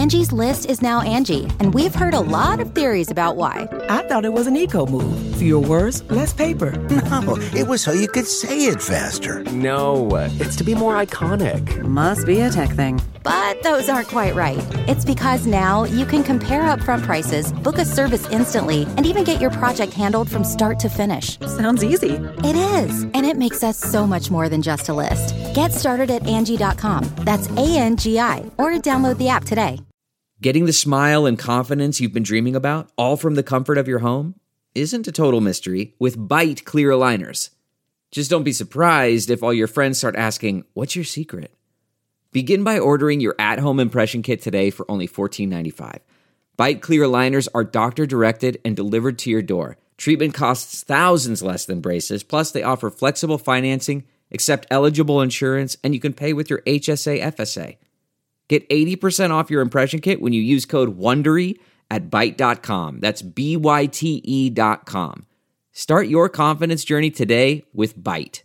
Angie's List is now Angie, and we've heard a lot of theories about why. I thought it was an eco move. Fewer words, less paper. No, it was so you could say it faster. No, it's to be more iconic. Must be a tech thing. But those aren't quite right. It's because now you can compare upfront prices, book a service instantly, and even get your project handled from start to finish. Sounds easy. It is, and it makes us so much more than just a list. Get started at Angie.com. That's ANGI, or download the app today. Getting the smile and confidence you've been dreaming about, all from the comfort of your home, isn't a total mystery with Byte clear aligners. Just don't be surprised if all your friends start asking, "What's your secret?" Begin by ordering your at-home impression kit today for only $14.95. Byte clear aligners are doctor-directed and delivered to your door. Treatment costs thousands less than braces, plus they offer flexible financing, accept eligible insurance, and you can pay with your HSA FSA. Get 80% off your impression kit when you use code WONDERY at Byte.com. That's BYTE.com. Start your confidence journey today with Byte.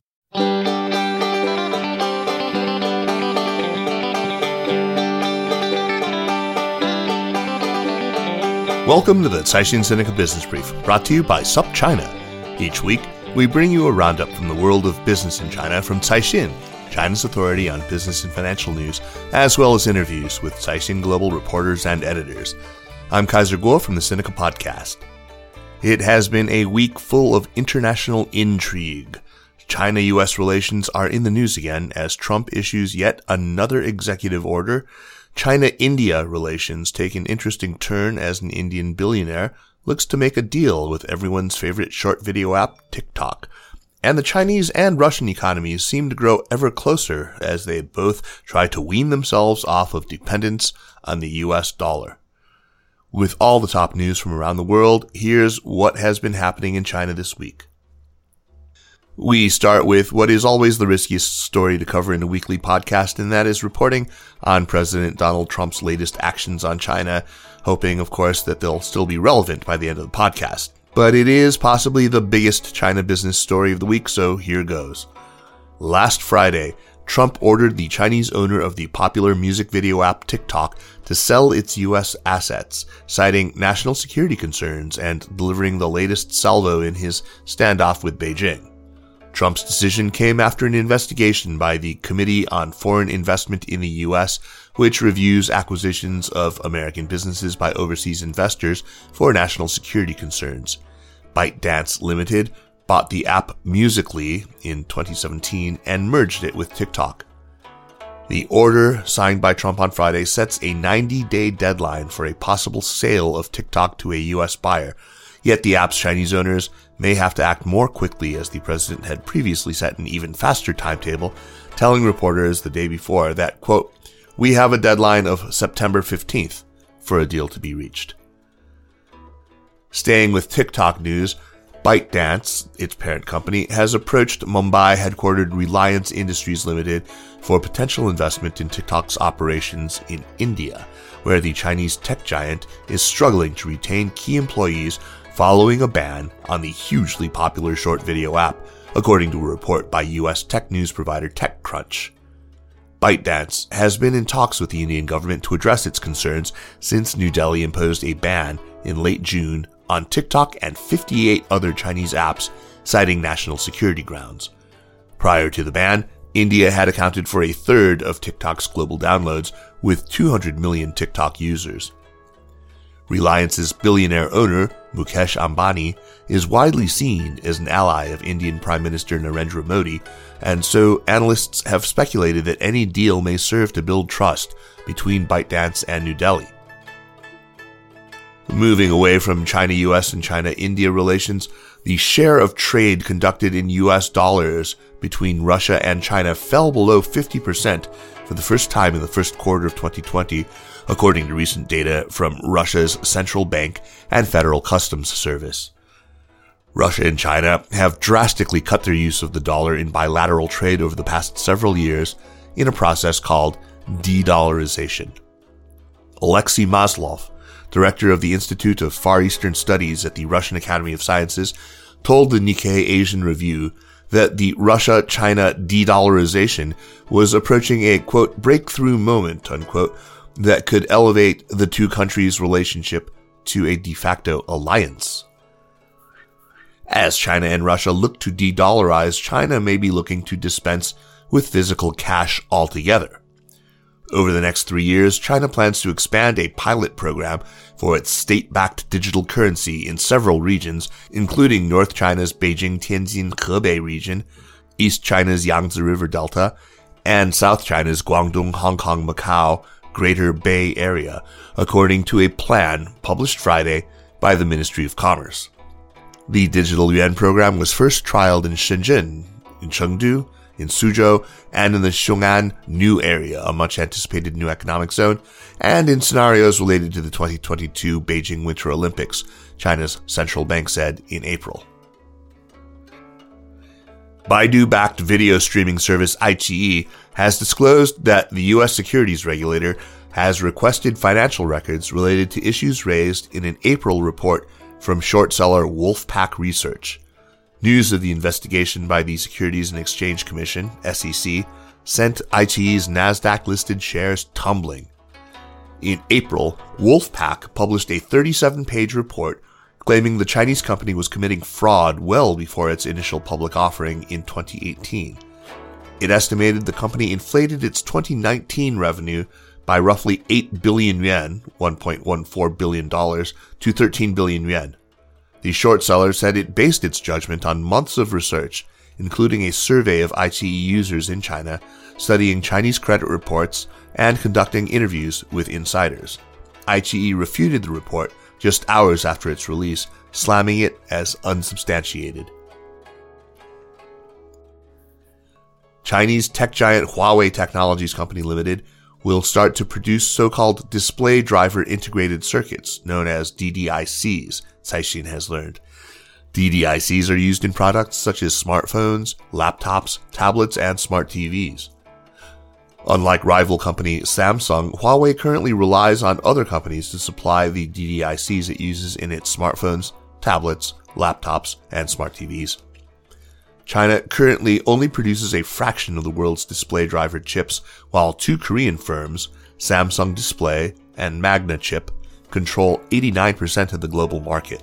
Welcome to the Caixin Sinica Business Brief, brought to you by SupChina. Each week, we bring you a roundup from the world of business in China from Caixin, China's authority on business and financial news, as well as interviews with Caixin Global reporters and editors. I'm Kaiser Kuo from the Sinica Podcast. It has been a week full of international intrigue. China-U.S. relations are in the news again as Trump issues yet another executive order. China-India relations take an interesting turn as an Indian billionaire looks to make a deal with everyone's favorite short video app, TikTok. And the Chinese and Russian economies seem to grow ever closer as they both try to wean themselves off of dependence on the U.S. dollar. With all the top news from around the world, here's what has been happening in China this week. We start with what is always the riskiest story to cover in a weekly podcast, and that is reporting on President Donald Trump's latest actions on China, hoping, of course, that they'll still be relevant by the end of the podcast. But it is possibly the biggest China business story of the week, so here goes. Last Friday, Trump ordered the Chinese owner of the popular music video app TikTok to sell its U.S. assets, citing national security concerns and delivering the latest salvo in his standoff with Beijing. Trump's decision came after an investigation by the Committee on Foreign Investment in the U.S., which reviews acquisitions of American businesses by overseas investors for national security concerns. ByteDance Limited bought the app Musical.ly in 2017 and merged it with TikTok. The order, signed by Trump on Friday, sets a 90-day deadline for a possible sale of TikTok to a U.S. buyer. Yet the app's Chinese owners may have to act more quickly, as the president had previously set an even faster timetable, telling reporters the day before that, quote, "We have a deadline of September 15th for a deal to be reached." Staying with TikTok news, ByteDance, its parent company, has approached Mumbai-headquartered Reliance Industries Limited for potential investment in TikTok's operations in India, where the Chinese tech giant is struggling to retain key employees following a ban on the hugely popular short video app, according to a report by U.S. tech news provider TechCrunch. ByteDance has been in talks with the Indian government to address its concerns since New Delhi imposed a ban in late June on TikTok and 58 other Chinese apps, citing national security grounds. Prior to the ban, India had accounted for a third of TikTok's global downloads, with 200 million TikTok users. Reliance's billionaire owner, Mukesh Ambani, is widely seen as an ally of Indian Prime Minister Narendra Modi, and so analysts have speculated that any deal may serve to build trust between ByteDance and New Delhi. Moving away from China-US and China-India relations, the share of trade conducted in US dollars between Russia and China fell below 50% for the first time in the first quarter of 2020, according to recent data from Russia's central bank and Federal Customs Service. Russia and China have drastically cut their use of the dollar in bilateral trade over the past several years in a process called de-dollarization. Alexei Maslov, director of the Institute of Far Eastern Studies at the Russian Academy of Sciences, told the Nikkei Asian Review that the Russia-China de-dollarization was approaching a, quote, breakthrough moment, unquote, that could elevate the two countries' relationship to a de facto alliance. As China and Russia look to de-dollarize, China may be looking to dispense with physical cash altogether. Over the next 3 years, China plans to expand a pilot program for its state-backed digital currency in several regions, including North China's Beijing-Tianjin-Hebei region, East China's Yangtze River Delta, and South China's Guangdong-Hong Kong-Macau Greater Bay Area, according to a plan published Friday by the Ministry of Commerce. The digital yuan program was first trialed in Shenzhen, in Chengdu, in Suzhou, and in the Xiong'an New Area, a much-anticipated new economic zone, and in scenarios related to the 2022 Beijing Winter Olympics, China's central bank said in April. Baidu-backed video streaming service iQIYI has disclosed that the U.S. securities regulator has requested financial records related to issues raised in an April report from short seller Wolfpack Research. News of the investigation by the Securities and Exchange Commission, SEC, sent iQIYI's NASDAQ-listed shares tumbling. In April, Wolfpack published a 37-page report claiming the Chinese company was committing fraud well before its initial public offering in 2018. It estimated the company inflated its 2019 revenue by roughly 8 billion yuan, $1.14 billion, to 13 billion yuan. The short seller said it based its judgment on months of research, including a survey of iQIYI users in China, studying Chinese credit reports, and conducting interviews with insiders. iQIYI refuted the report just hours after its release, slamming it as unsubstantiated. Chinese tech giant Huawei Technologies Company Limited will start to produce so-called display driver integrated circuits, known as DDICs, Caixin has learned. DDICs are used in products such as smartphones, laptops, tablets, and smart TVs. Unlike rival company Samsung, Huawei currently relies on other companies to supply the DDICs it uses in its smartphones, tablets, laptops, and smart TVs. China currently only produces a fraction of the world's display driver chips, while two Korean firms, Samsung Display and Magna Chip, control 89% of the global market.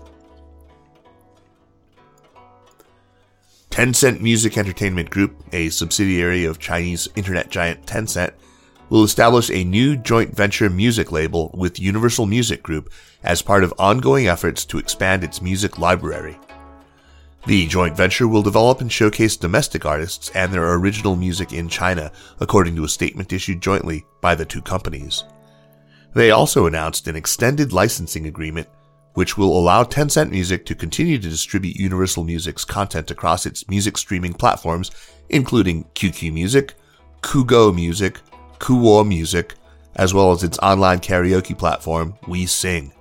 Tencent Music Entertainment Group, a subsidiary of Chinese internet giant Tencent, will establish a new joint venture music label with Universal Music Group as part of ongoing efforts to expand its music library. The joint venture will develop and showcase domestic artists and their original music in China, according to a statement issued jointly by the two companies. They also announced an extended licensing agreement, which will allow Tencent Music to continue to distribute Universal Music's content across its music streaming platforms, including QQ Music, Kugou Music, Kuwo Music, as well as its online karaoke platform, WeSing.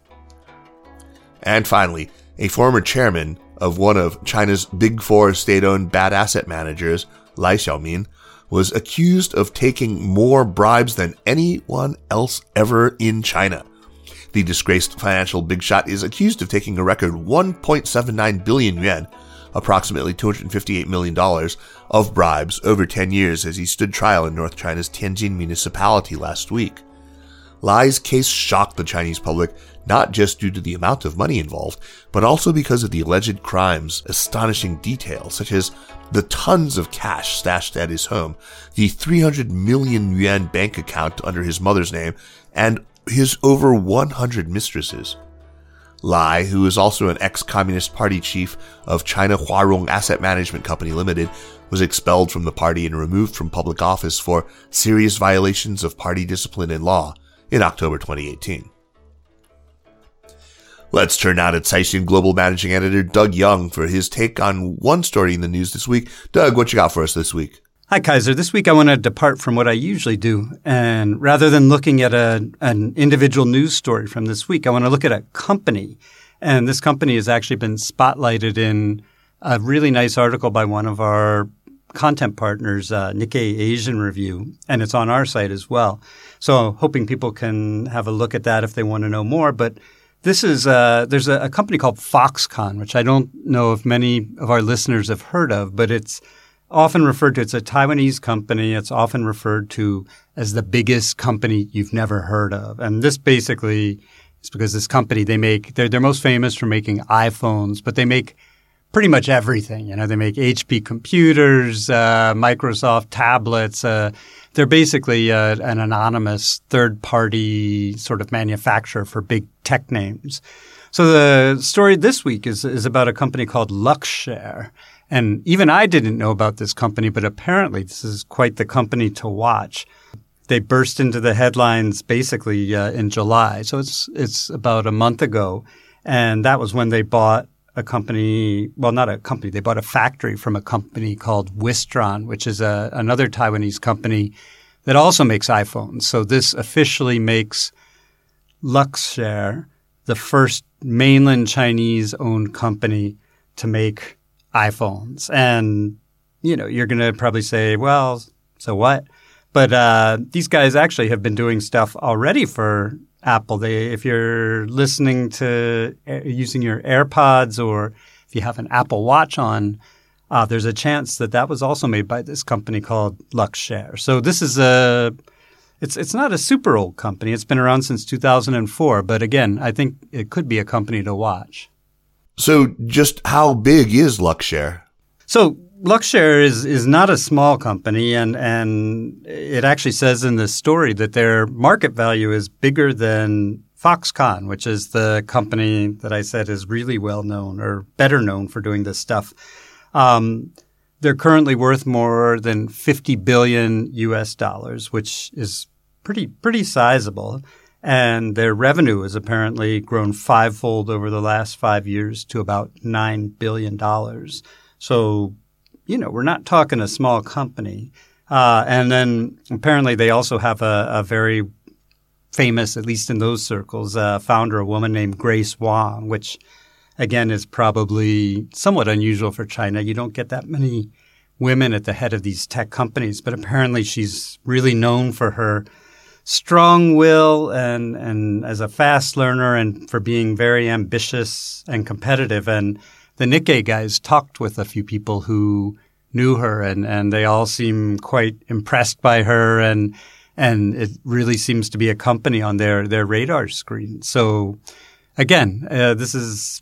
And finally, a former chairman of one of China's Big Four state-owned bad asset managers, Lai Xiaomin, was accused of taking more bribes than anyone else ever in China. The disgraced financial big shot is accused of taking a record 1.79 billion yuan, approximately $258 million, of bribes over 10 years as he stood trial in North China's Tianjin municipality last week. Lai's case shocked the Chinese public, not just due to the amount of money involved, but also because of the alleged crime's astonishing details, such as the tons of cash stashed at his home, the 300 million yuan bank account under his mother's name, and his over 100 mistresses. Lai, who is also an ex-Communist Party chief of China Huarong Asset Management Company Limited, was expelled from the party and removed from public office for serious violations of party discipline and law in October 2018. Let's turn now to Caixin Global Managing Editor Doug Young for his take on one story in the news this week. Doug, what you got for us this week? Hi, Kaiser. This week I want to depart from what I usually do. And rather than looking at an individual news story from this week, I want to look at a company. And this company has actually been spotlighted in a really nice article by one of our content partners, Nikkei Asian Review, and it's on our site as well. So hoping people can have a look at that if they want to know more. But this is there's a company called Foxconn, which I don't know if many of our listeners have heard of, but it's often referred to, it's a Taiwanese company. It's often referred to as the biggest company you've never heard of. And this basically is because this company, they're most famous for making iPhones, but they make pretty much everything. They make HP computers, Microsoft tablets. They're basically an anonymous third-party sort of manufacturer for big tech names. So the story this week is about a company called Luxshare. And even I didn't know about this company, but apparently this is quite the company to watch. They burst into the headlines basically in July. So it's about a month ago. And that was when they bought they bought a factory from a company called Wistron, which is another Taiwanese company that also makes iPhones. So this officially makes Luxshare the first mainland Chinese-owned company to make iPhones. And, you're going to probably say, well, so what? But these guys actually have been doing stuff already for Apple. If you're listening to using your AirPods or if you have an Apple Watch on, there's a chance that was also made by this company called Luxshare. So this is it's not a super old company. It's been around since 2004. But again, I think it could be a company to watch. So just how big is Luxshare? So Luxshare is not a small company, and it actually says in this story that their market value is bigger than Foxconn, which is the company that I said is really well known or better known for doing this stuff. They're currently worth more than $50 billion US, which is pretty sizable. And their revenue has apparently grown fivefold over the last 5 years to about $9 billion. So we're not talking a small company. And then apparently they also have a very famous, at least in those circles, founder, a woman named Grace Wang, which again is probably somewhat unusual for China. You don't get that many women at the head of these tech companies, but apparently she's really known for her strong will and as a fast learner and for being very ambitious and competitive. And the Nikkei guys talked with a few people who knew her, and they all seem quite impressed by her, and it really seems to be a company on their radar screen. So again, this is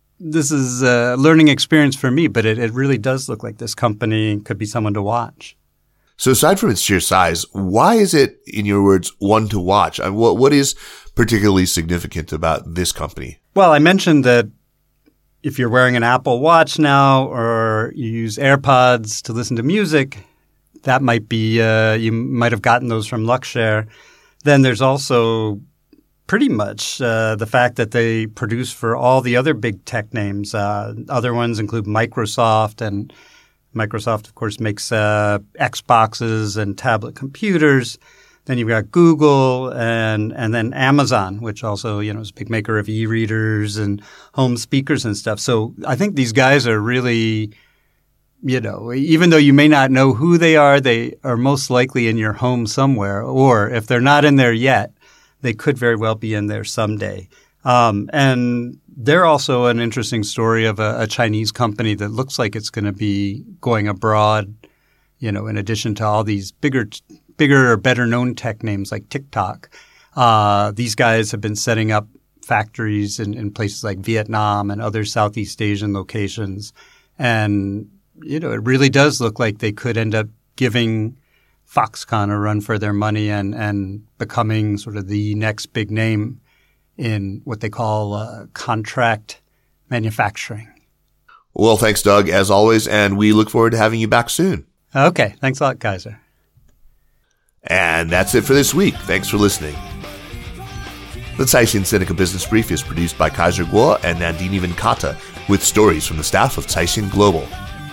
a learning experience for me, but it really does look like this company could be someone to watch. So aside from its sheer size, why is it, in your words, one to watch? What is particularly significant about this company? Well, I mentioned that if you're wearing an Apple Watch now or you use AirPods to listen to music, that might be you might have gotten those from Luxshare. Then there's also pretty much the fact that they produce for all the other big tech names. Other ones include Microsoft, and Microsoft, of course, makes Xboxes and tablet computers. Then you've got Google and then Amazon, which also, is a big maker of e-readers and home speakers and stuff. So I think these guys are really, even though you may not know who they are most likely in your home somewhere. Or if they're not in there yet, they could very well be in there someday. And they're also an interesting story of a Chinese company that looks like it's going to be going abroad, in addition to all these bigger or better known tech names like TikTok. These guys have been setting up factories in places like Vietnam and other Southeast Asian locations. And, it really does look like they could end up giving Foxconn a run for their money and becoming sort of the next big name in what they call contract manufacturing. Well, thanks, Doug, as always, and we look forward to having you back soon. Okay. Thanks a lot, Kaiser. And that's it for this week. Thanks for listening. The Caixin Sinica Business Brief is produced by Kaiser Kuo and Nandini Venkata with stories from the staff of Caixin Global.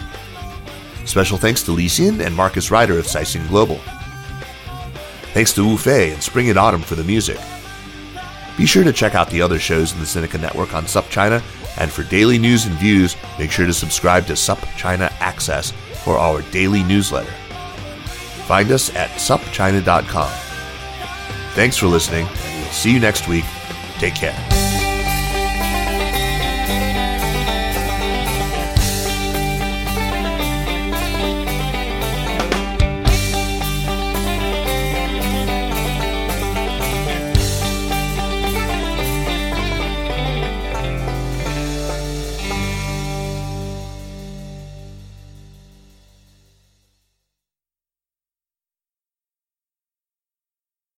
Special thanks to Li Xin and Marcus Ryder of Caixin Global. Thanks to Wu Fei and Spring and Autumn for the music. Be sure to check out the other shows in the Sinica Network on SupChina, and for daily news and views, make sure to subscribe to SupChina Access for our daily newsletter. Find us at supchina.com. Thanks for listening, and we'll see you next week. Take care.